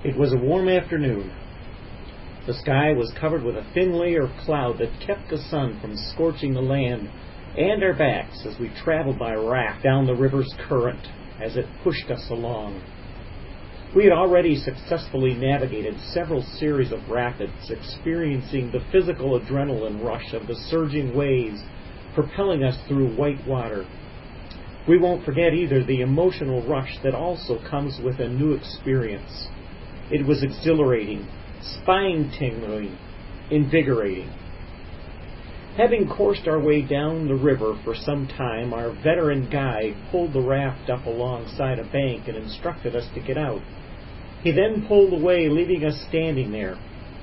It was a warm afternoon. The sky was covered with a thin layer of cloud that kept the sun from scorching the land and our backs as we traveled by raft down the river's current as it pushed us along. We had already successfully navigated several series of rapids, experiencing the physical adrenaline rush of the surging waves propelling us through white water. We won't forget either the emotional rush that also comes with a new experience. It was exhilarating, spine-tingling, invigorating. Having coursed our way down the river for some time, our veteran guide pulled the raft up alongside a bank and instructed us to get out. He then pulled away, leaving us standing there.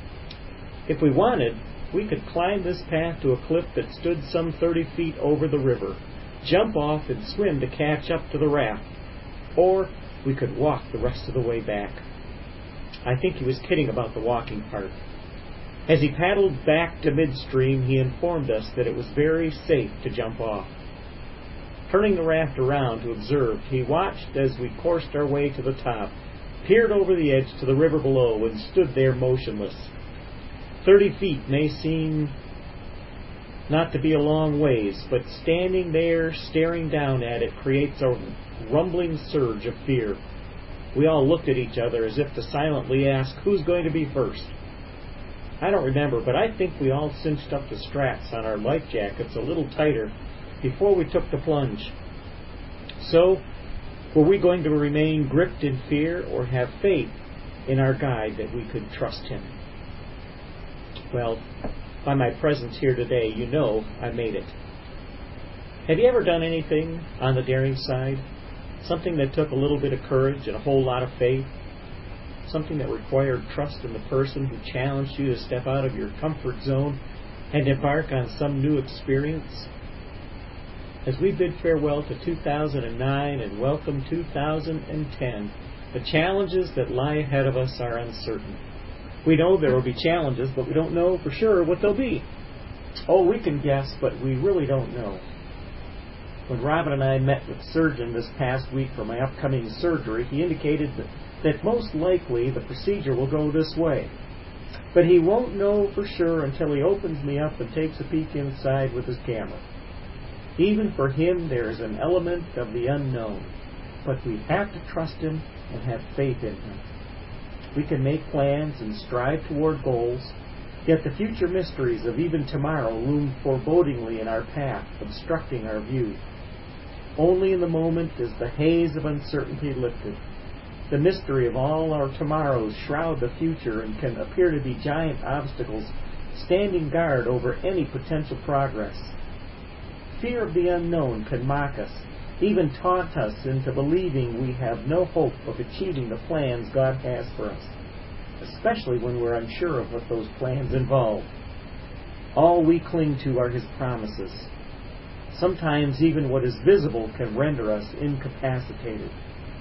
If we wanted, we could climb this path to a cliff that stood some 30 feet over the river, jump off and swim to catch up to the raft, or we could walk the rest of the way back. I think he was kidding about the walking part. As he paddled back to midstream, he informed us that it was very safe to jump off. Turning the raft around to observe, he watched as we coursed our way to the top, peered over the edge to the river below, and stood there motionless. 30 feet may seem not to be a long ways, but standing there staring down at it creates a rumbling surge of fear. We all looked at each other as if to silently ask, who's going to be first? I don't remember, but I think we all cinched up the straps on our life jackets a little tighter before we took the plunge. So, were we going to remain gripped in fear or have faith in our guide that we could trust him? Well, by my presence here today, you know I made it. Have you ever done anything on the daring side? Something that took a little bit of courage and a whole lot of faith? Something that required trust in the person who challenged you to step out of your comfort zone and embark on some new experience? As we bid farewell to 2009 and welcome 2010, the challenges that lie ahead of us are uncertain. We know there will be challenges, but we don't know for sure what they'll be. Oh, we can guess, but we really don't know. When Robin and I met with the surgeon this past week for my upcoming surgery, he indicated that most likely the procedure will go this way. But he won't know for sure until he opens me up and takes a peek inside with his camera. Even for him, there is an element of the unknown, but we have to trust him and have faith in him. We can make plans and strive toward goals, yet the future mysteries of even tomorrow loom forebodingly in our path, obstructing our view. Only in the moment is the haze of uncertainty lifted. The mystery of all our tomorrows shroud the future and can appear to be giant obstacles standing guard over any potential progress. Fear of the unknown can mock us, even taunt us into believing we have no hope of achieving the plans God has for us, especially when we're unsure of what those plans involve. All we cling to are His promises. Sometimes even what is visible can render us incapacitated.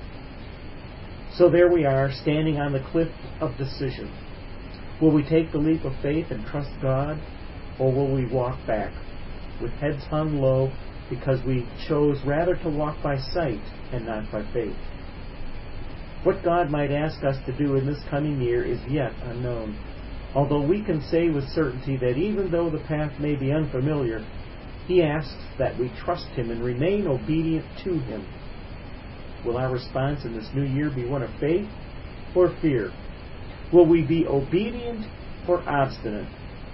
So there we are, standing on the cliff of decision. Will we take the leap of faith and trust God, or will we walk back, with heads hung low, because we chose rather to walk by sight and not by faith? What God might ask us to do in this coming year is yet unknown, although we can say with certainty that even though the path may be unfamiliar, He asks that we trust Him and remain obedient to Him. Will our response in this new year be one of faith or fear? Will we be obedient or obstinate?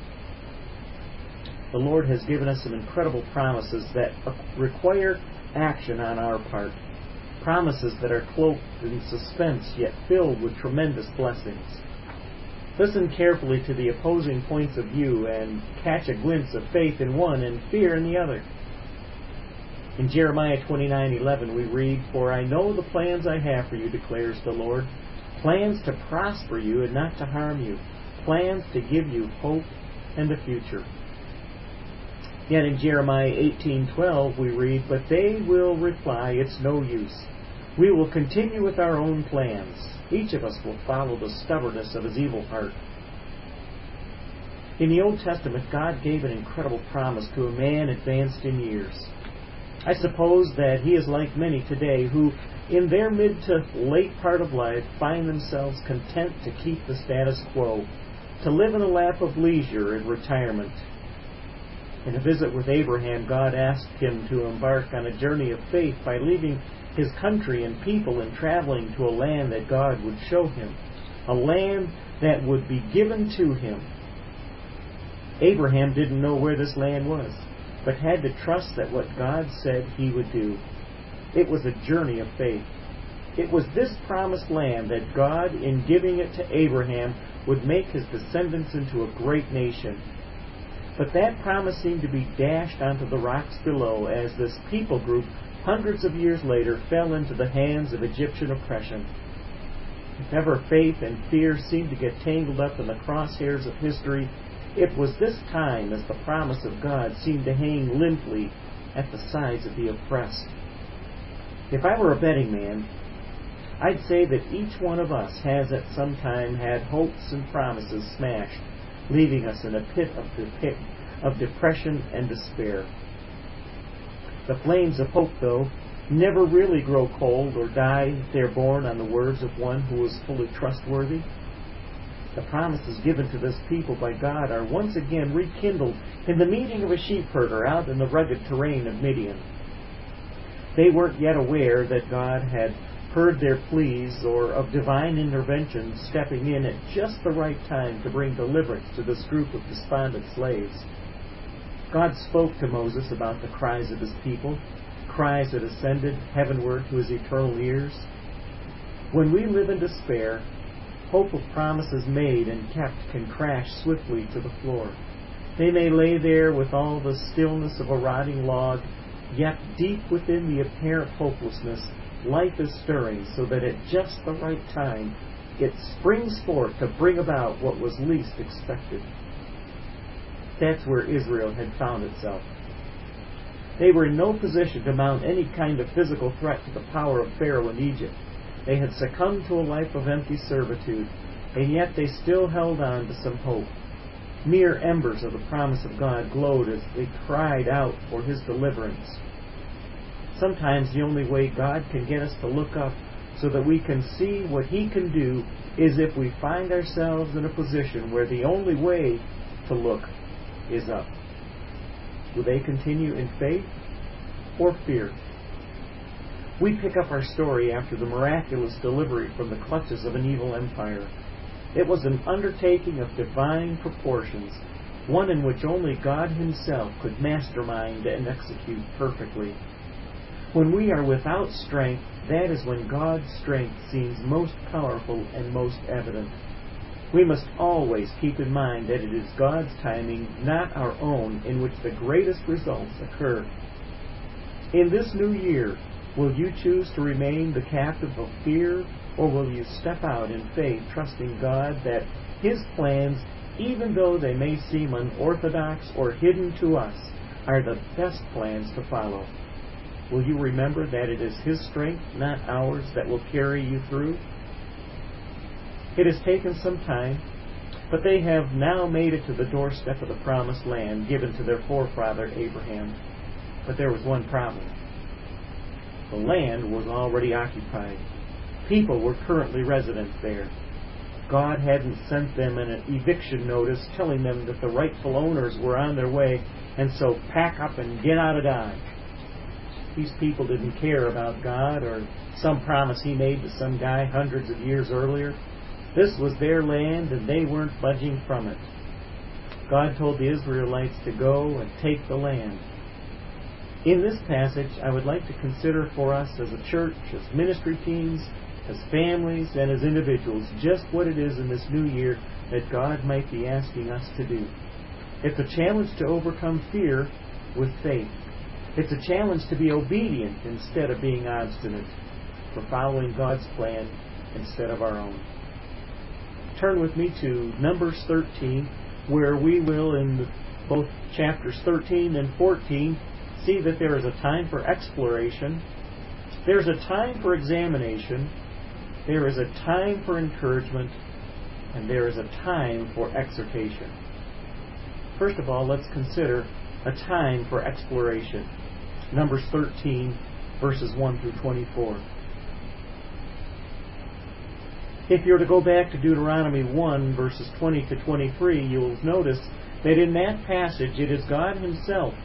The Lord has given us some incredible promises that require action on our part. Promises that are cloaked in suspense yet filled with tremendous blessings. Listen carefully to the opposing points of view and catch a glimpse of faith in one and fear in the other. In Jeremiah 29:11 we read, "For I know the plans I have for you, declares the Lord, plans to prosper you and not to harm you, plans to give you hope and a future." Yet in Jeremiah 18:12 we read, "But they will reply, it's no use. We will continue with our own plans. Each of us will follow the stubbornness of his evil heart." In the Old Testament, God gave an incredible promise to a man advanced in years. I suppose that he is like many today who in their mid to late part of life, find themselves content to keep the status quo, to live in a lap of leisure and retirement. In a visit with Abraham, God asked him to embark on a journey of faith by leaving his country and people and traveling to a land that God would show him, a land that would be given to him. Abraham didn't know where this land was, but had to trust that what God said he would do. It was a journey of faith. It was this promised land that God, in giving it to Abraham, would make his descendants into a great nation. But that promise seemed to be dashed onto the rocks below as this people group, hundreds of years later, fell into the hands of Egyptian oppression. If ever faith and fear seemed to get tangled up in the crosshairs of history, it was this time as the promise of God seemed to hang limply at the sides of the oppressed. If I were a betting man, I'd say that each one of us has at some time had hopes and promises smashed, leaving us in a pit of depression and despair. The flames of hope, though, never really grow cold or die if they are born on the words of one who is fully trustworthy. The promises given to this people by God are once again rekindled in the meeting of a sheepherder out in the rugged terrain of Midian. They weren't yet aware that God had heard their pleas or of divine intervention stepping in at just the right time to bring deliverance to this group of despondent slaves. God spoke to Moses about the cries of his people, cries that ascended heavenward to his eternal ears. When we live in despair, hope of promises made and kept can crash swiftly to the floor. They may lay there with all the stillness of a rotting log, yet deep within the apparent hopelessness, life is stirring so that at just the right time it springs forth to bring about what was least expected. That's where Israel had found itself. They were in no position to mount any kind of physical threat to the power of Pharaoh in Egypt. They had succumbed to a life of empty servitude, and yet they still held on to some hope. Mere embers of the promise of God glowed as they cried out for his deliverance. Sometimes the only way God can get us to look up so that we can see what he can do is if we find ourselves in a position where the only way to look is up. Will they continue in faith or fear? We pick up our story after the miraculous delivery from the clutches of an evil empire. It was an undertaking of divine proportions, one in which only God himself could mastermind and execute perfectly. When we are without strength, that is when God's strength seems most powerful and most evident. We must always keep in mind that it is God's timing, not our own, in which the greatest results occur. In this new year, will you choose to remain the captive of fear, or will you step out in faith, trusting God that his plans, even though they may seem unorthodox or hidden to us, are the best plans to follow? Will you remember that it is his strength, not ours, that will carry you through? It has taken some time, but they have now made it to the doorstep of the promised land given to their forefather Abraham. But there was one problem. The land was already occupied. People were currently resident there. God hadn't sent them an eviction notice telling them that the rightful owners were on their way, and so pack up and get out of Dodge. These people didn't care about God or some promise he made to some guy hundreds of years earlier. This was their land, and they weren't budging from it. God told the Israelites to go and take the land. In this passage, I would like to consider for us as a church, as ministry teams, as families, and as individuals, just what it is in this new year that God might be asking us to do. It's a challenge to overcome fear with faith. It's a challenge to be obedient instead of being obstinate, for following God's plan instead of our own. Turn with me to Numbers 13, where we will, in both chapters 13 and 14, see that there is a time for exploration, there's a time for examination, there is a time for encouragement, and there is a time for exhortation. First of all, let's consider a time for exploration. Numbers 13, verses 1 through 24. If you're to go back to Deuteronomy 1, verses 20 to 23, you'll notice that in that passage it is God Himself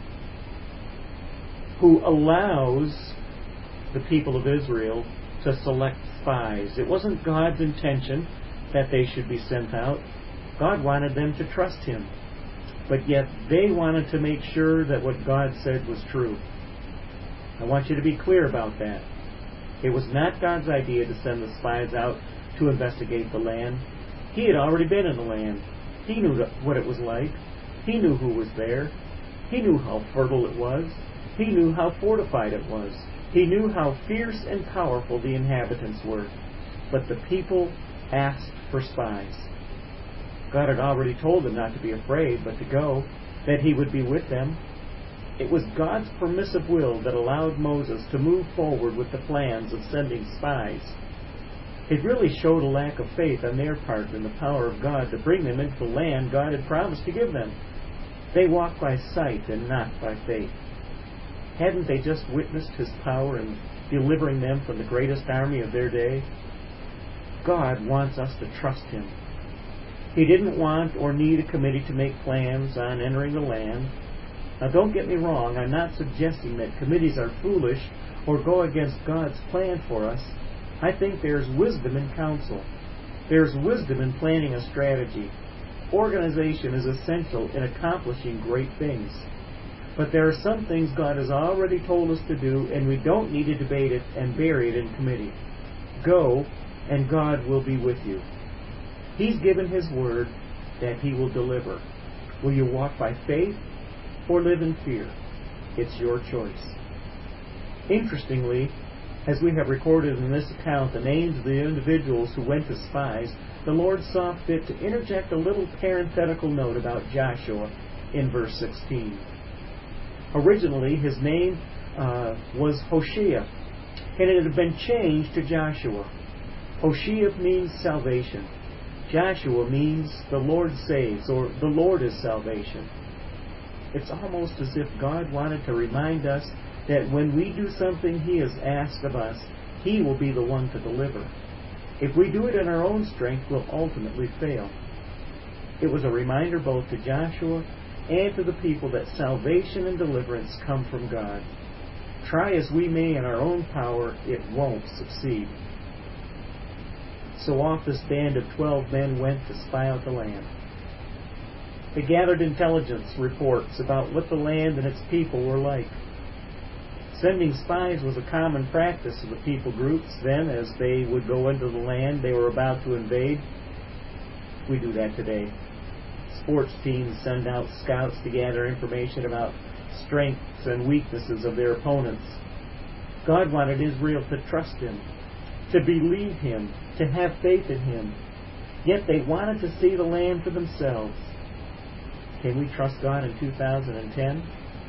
who allows the people of Israel to select spies. It wasn't God's intention that they should be sent out. God wanted them to trust Him. But yet they wanted to make sure that what God said was true. I want you to be clear about that. It was not God's idea to send the spies out to investigate the land. He had already been in the land. He knew what it was like. He knew who was there. He knew how fertile it was. He knew how fortified it was. He knew how fierce and powerful the inhabitants were. But the people asked for spies. God had already told them not to be afraid, but to go, that He would be with them. It was God's permissive will that allowed Moses to move forward with the plans of sending spies. It really showed a lack of faith on their part in the power of God to bring them into the land God had promised to give them. They walked by sight and not by faith. Hadn't they just witnessed His power in delivering them from the greatest army of their day? God wants us to trust Him. He didn't want or need a committee to make plans on entering the land. Now don't get me wrong, I'm not suggesting that committees are foolish or go against God's plan for us. I think there's wisdom in counsel. There's wisdom in planning a strategy. Organization is essential in accomplishing great things. But there are some things God has already told us to do, and we don't need to debate it and bury it in committee. Go, and God will be with you. He's given His word that He will deliver. Will you walk by faith or live in fear? It's your choice. Interestingly, as we have recorded in this account the names of the individuals who went as spies, the Lord saw fit to interject a little parenthetical note about Joshua in verse 16. Originally, his name was Hoshea, and it had been changed to Joshua. Hoshea means salvation. Joshua means the Lord saves, or the Lord is salvation. It's almost as if God wanted to remind us that when we do something He has asked of us, He will be the one to deliver. If we do it in our own strength, we'll ultimately fail. It was a reminder both to Joshua and to the people that salvation and deliverance come from God. Try as we may in our own power, it won't succeed. So off this band of 12 men went to spy out the land. They gathered intelligence reports about what the land and its people were like. Sending spies was a common practice of the people groups then as they would go into the land they were about to invade. We do that today. Sports teams send out scouts to gather information about strengths and weaknesses of their opponents. God wanted Israel to trust Him, to believe Him, to have faith in Him. Yet they wanted to see the land for themselves. Can we trust God in 2010?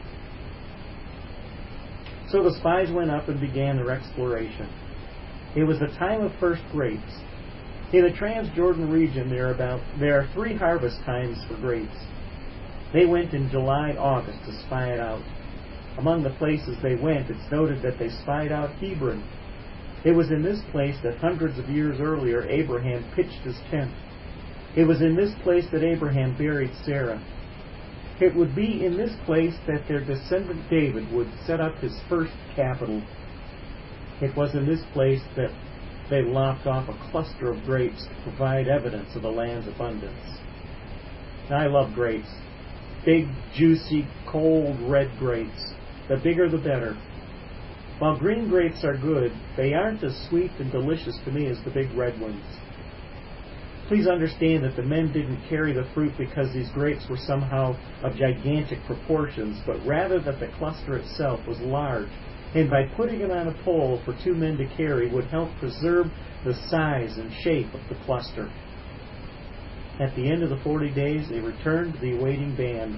So the spies went up and began their exploration. It was the time of first grapes. In the Transjordan region, there are 3 harvest times for grapes. They went in July, August to spy it out. Among the places they went, it's noted that they spied out Hebron. It was in this place that hundreds of years earlier Abraham pitched his tent. It was in this place that Abraham buried Sarah. It would be in this place that their descendant David would set up his first capital. It was in this place that they lopped off a cluster of grapes to provide evidence of the land's abundance. Now, I love grapes. Big, juicy, cold, red grapes. The bigger the better. While green grapes are good, they aren't as sweet and delicious to me as the big red ones. Please understand that the men didn't carry the fruit because these grapes were somehow of gigantic proportions, but rather that the cluster itself was large, and by putting it on a pole for 2 men to carry would help preserve the size and shape of the cluster. At the end of the 40 days, they returned to the awaiting band.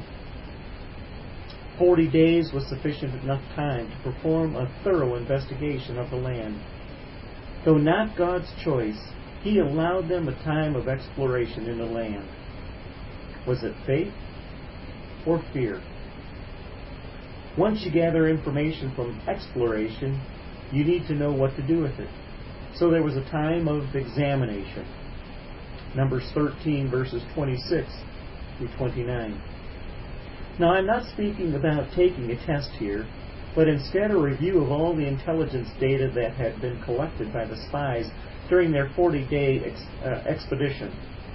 40 days was sufficient enough time to perform a thorough investigation of the land. Though not God's choice, He allowed them a time of exploration in the land. Was it faith or fear? Once you gather information from exploration, you need to know what to do with it. So there was a time of examination. Numbers 13, verses 26 through 29. Now, I'm not speaking about taking a test here, but instead a review of all the intelligence data that had been collected by the spies during their 40-day expedition.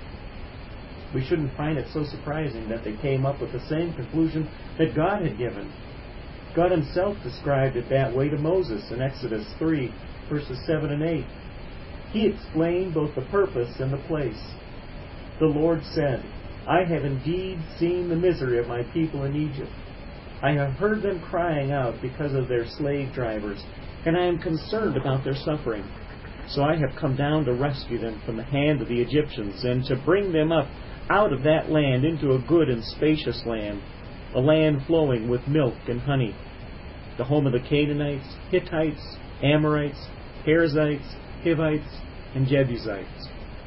We shouldn't find it so surprising that they came up with the same conclusion that God had given. God himself described it that way to Moses in Exodus 3, verses 7 and 8. He explained both the purpose and the place. The Lord said, I have indeed seen the misery of my people in Egypt. I have heard them crying out because of their slave drivers, and I am concerned about their suffering. So I have come down to rescue them from the hand of the Egyptians, and to bring them up out of that land into a good and spacious land, a land flowing with milk and honey, the home of the Canaanites, Hittites, Amorites, Perizzites, Hivites, and Jebusites.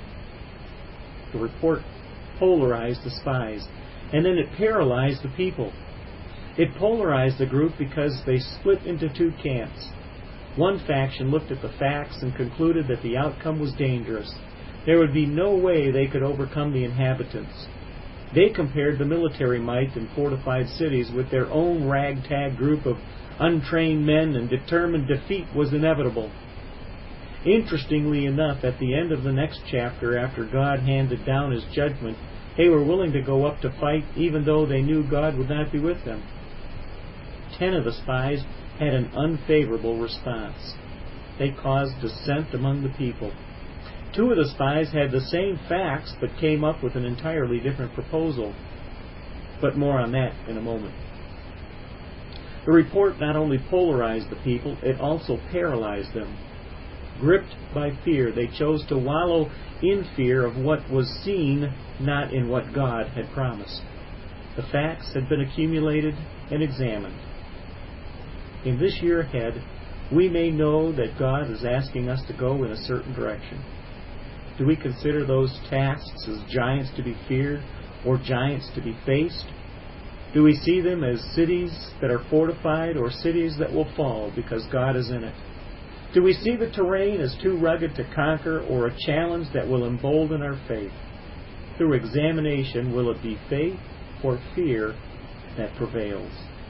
The report polarized the spies, and then it paralyzed the people. It polarized the group because they split into two camps. One faction looked at the facts and concluded that the outcome was dangerous. There would be no way they could overcome the inhabitants. They compared the military might in fortified cities with their own ragtag group of untrained men, and determined defeat was inevitable. Interestingly enough, at the end of the next chapter, after God handed down his judgment, they were willing to go up to fight even though they knew God would not be with them. 10 of the spies had an unfavorable response. They caused dissent among the people. 2 of the spies had the same facts but came up with an entirely different proposal. But more on that in a moment. The report not only polarized the people, it also paralyzed them. Gripped by fear, they chose to wallow in fear of what was seen, not in what God had promised. The facts had been accumulated and examined. In this year ahead, we may know that God is asking us to go in a certain direction. Do we consider those tasks as giants to be feared or giants to be faced? Do we see them as cities that are fortified or cities that will fall because God is in it? Do we see the terrain as too rugged to conquer or a challenge that will embolden our faith? Through examination, will it be faith or fear that prevails?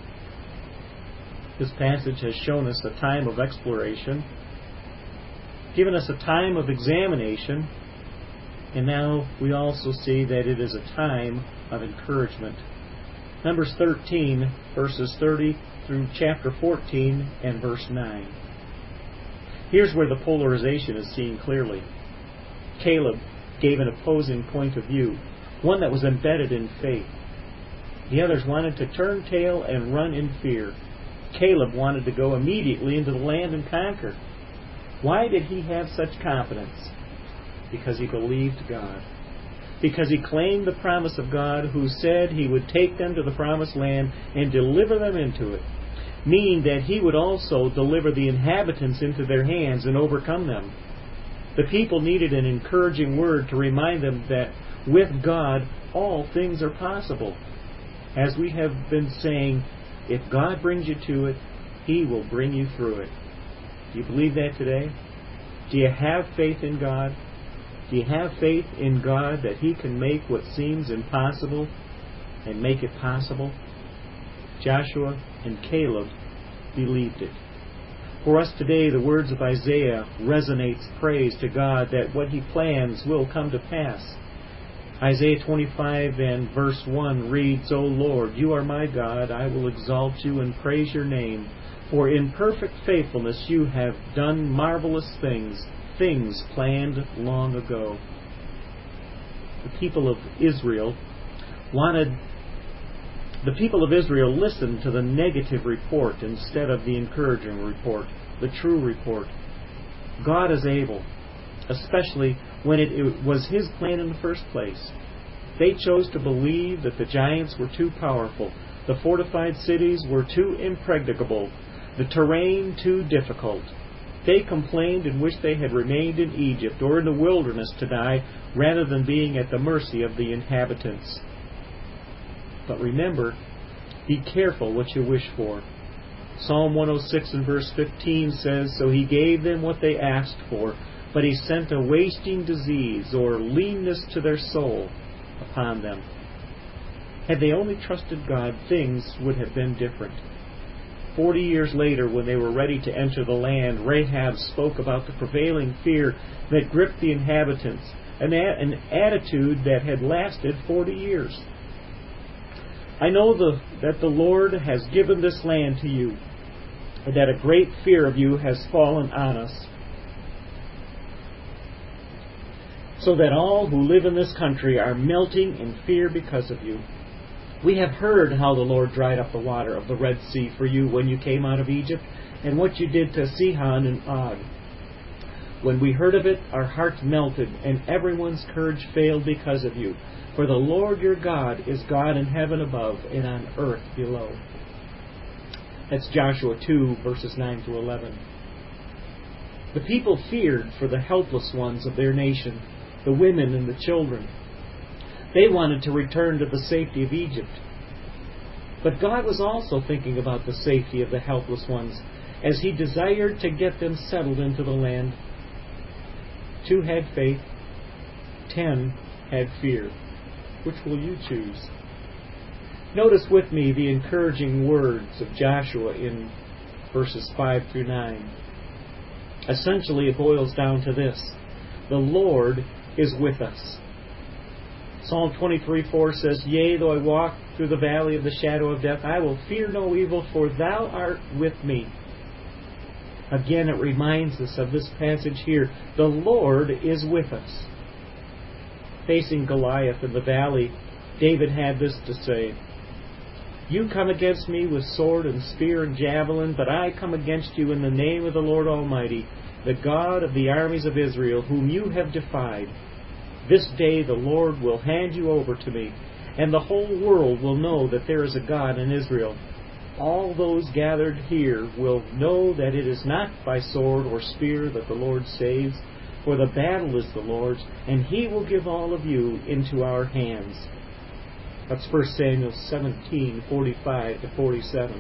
This passage has shown us a time of exploration, given us a time of examination, and now we also see that it is a time of encouragement. Numbers 13, verses 30 through chapter 14 and verse 9. Here's where the polarization is seen clearly. Caleb gave an opposing point of view, one that was embedded in faith. The others wanted to turn tail and run in fear. Caleb wanted to go immediately into the land and conquer. Why did he have such confidence? Because he believed God. Because he claimed the promise of God, who said he would take them to the promised land and deliver them into it, meaning that he would also deliver the inhabitants into their hands and overcome them. The people needed an encouraging word to remind them that with God, all things are possible. As we have been saying, if God brings you to it, he will bring you through it. Do you believe that today? Do you have faith in God? Do you have faith in God that he can make what seems impossible and make it possible? Joshua and Caleb believed it. For us today, the words of Isaiah resonates praise to God that what he plans will come to pass. Isaiah 25 and verse 1 reads, O Lord, you are my God, I will exalt you and praise your name. For in perfect faithfulness you have done marvelous things, things planned long ago. The people of Israel listened to the negative report instead of the encouraging report, the true report. God is able, especially when it was his plan in the first place. They chose to believe that the giants were too powerful, the fortified cities were too impregnable, the terrain too difficult. They complained and wished they had remained in Egypt or in the wilderness to die rather than being at the mercy of the inhabitants. But remember, be careful what you wish for. Psalm 106 and verse 15 says, So he gave them what they asked for, but he sent a wasting disease or leanness to their soul upon them. Had they only trusted God, things would have been different. 40 years later, when they were ready to enter the land, Rahab spoke about the prevailing fear that gripped the inhabitants, an attitude that had lasted 40 years. I know that the Lord has given this land to you, and that a great fear of you has fallen on us, so that all who live in this country are melting in fear because of you. We have heard how the Lord dried up the water of the Red Sea for you when you came out of Egypt, and what you did to Sihon and Og. When we heard of it, our hearts melted, and everyone's courage failed because of you. For the Lord your God is God in heaven above and on earth below. That's Joshua 2, verses 9 to 11. The people feared for the helpless ones of their nation, the women and the children. They wanted to return to the safety of Egypt. But God was also thinking about the safety of the helpless ones, as He desired to get them settled into the land. 2 had faith, 10 had fear. Which will you choose? Notice with me the encouraging words of Joshua in verses 5 through 9. Essentially, it boils down to this: the Lord is with us. Psalm 23:4 says, Yea, though I walk through the valley of the shadow of death, I will fear no evil, for thou art with me. Again, it reminds us of this passage here. The Lord is with us. Facing Goliath in the valley, David had this to say: You come against me with sword and spear and javelin, but I come against you in the name of the Lord Almighty, the God of the armies of Israel, whom you have defied. This day the Lord will hand you over to me, and the whole world will know that there is a God in Israel. All those gathered here will know that it is not by sword or spear that the Lord saves, for the battle is the Lord's, and He will give all of you into our hands. That's 1 Samuel 17:45 to 47.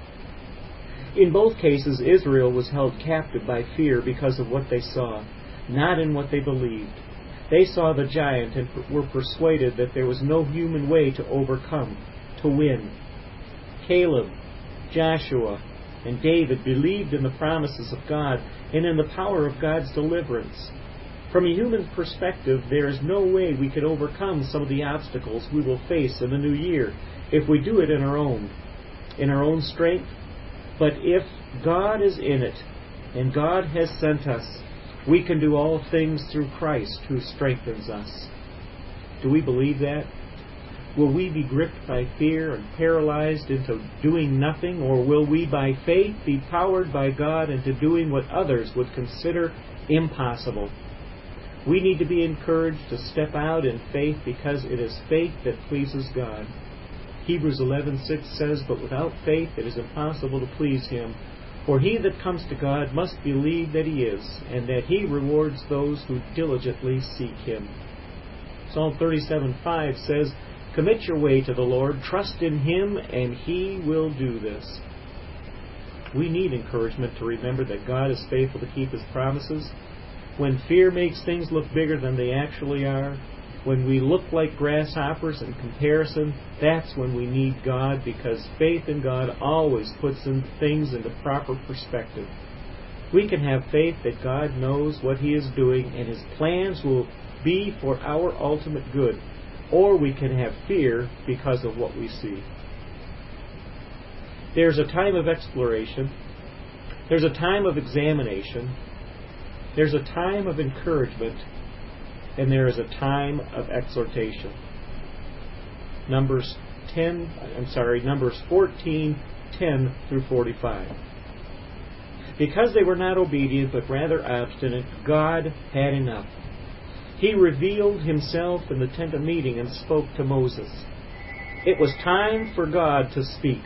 In both cases, Israel was held captive by fear because of what they saw, not in what they believed. They saw the giant and were persuaded that there was no human way to overcome, to win. Caleb, Joshua, and David believed in the promises of God and in the power of God's deliverance. From a human perspective, there is no way we can overcome some of the obstacles we will face in the new year if we do it in our own strength. But if God is in it, and God has sent us, we can do all things through Christ who strengthens us. Do we believe that? Will we be gripped by fear and paralyzed into doing nothing, or will we by faith be powered by God into doing what others would consider impossible? We need to be encouraged to step out in faith, because it is faith that pleases God. Hebrews 11:6 says, But without faith it is impossible to please Him. For he that comes to God must believe that He is, and that He rewards those who diligently seek Him. Psalm 37:5 says, Commit your way to the Lord, trust in Him, and He will do this. We need encouragement to remember that God is faithful to keep His promises. When fear makes things look bigger than they actually are, when we look like grasshoppers in comparison, that's when we need God, because faith in God always puts things into proper perspective. We can have faith that God knows what He is doing and His plans will be for our ultimate good, or we can have fear because of what we see. There's a time of exploration. There's a time of examination. There's a time of encouragement. And there is a time of exhortation. Numbers 14:10 through 45. Because they were not obedient, but rather obstinate, God had enough. He revealed Himself in the tent of meeting and spoke to Moses. It was time for God to speak.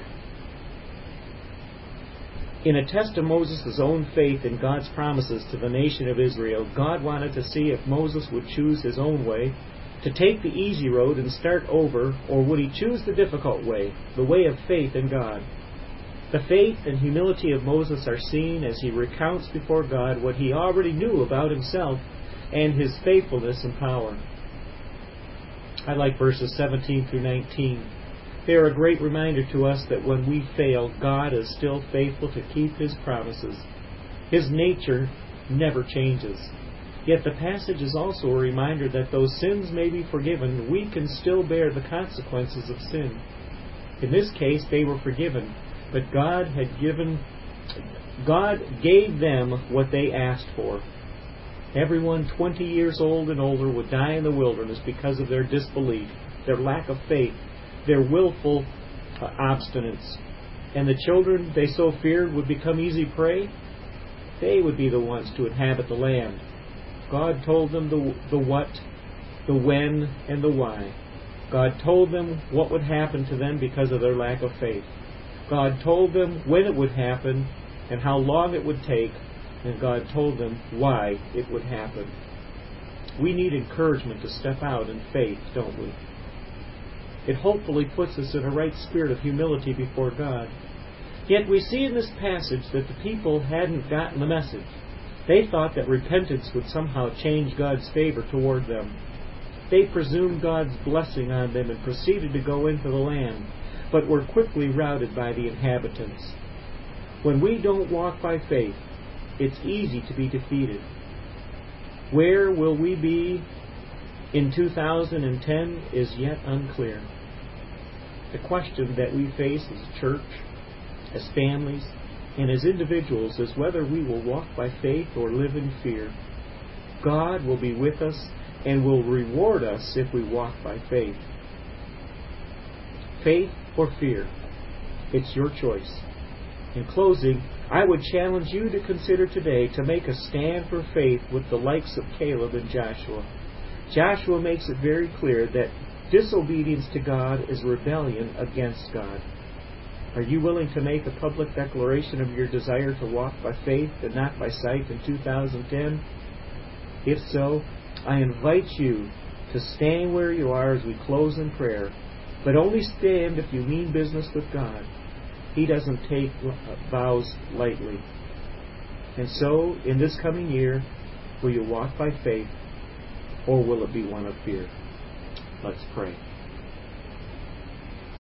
In a test of Moses' own faith in God's promises to the nation of Israel, God wanted to see if Moses would choose his own way, to take the easy road and start over, or would he choose the difficult way, the way of faith in God. The faith and humility of Moses are seen as he recounts before God what he already knew about himself and his faithfulness and power. I like verses 17 through 19. They are a great reminder to us that when we fail, God is still faithful to keep His promises. His nature never changes. Yet the passage is also a reminder that though sins may be forgiven, we can still bear the consequences of sin. In this case, they were forgiven, but God gave them what they asked for. Everyone 20 years old and older would die in the wilderness because of their disbelief, their lack of faith, their willful obstinance. And the children they so feared would become easy prey. They would be the ones to inhabit the land. God told them the what, the when, and the why. God told them what would happen to them because of their lack of faith. God told them when it would happen and how long it would take. And God told them why it would happen. We need encouragement to step out in faith, don't we? It hopefully puts us in a right spirit of humility before God. Yet we see in this passage that the people hadn't gotten the message. They thought that repentance would somehow change God's favor toward them. They presumed God's blessing on them and proceeded to go into the land, but were quickly routed by the inhabitants. When we don't walk by faith, it's easy to be defeated. Where will we be in 2010 is yet unclear. The question that we face as a church, as families, and as individuals is whether we will walk by faith or live in fear. God will be with us and will reward us if we walk by faith. Faith or fear? It's your choice. In closing, I would challenge you to consider today to make a stand for faith with the likes of Caleb and Joshua. Joshua makes it very clear that disobedience to God is rebellion against God. Are you willing to make a public declaration of your desire to walk by faith and not by sight in 2010? If so, I invite you to stand where you are as we close in prayer, but only stand if you mean business with God. He doesn't take vows lightly. And so, in this coming year, will you walk by faith, or will it be one of fear? Let's pray.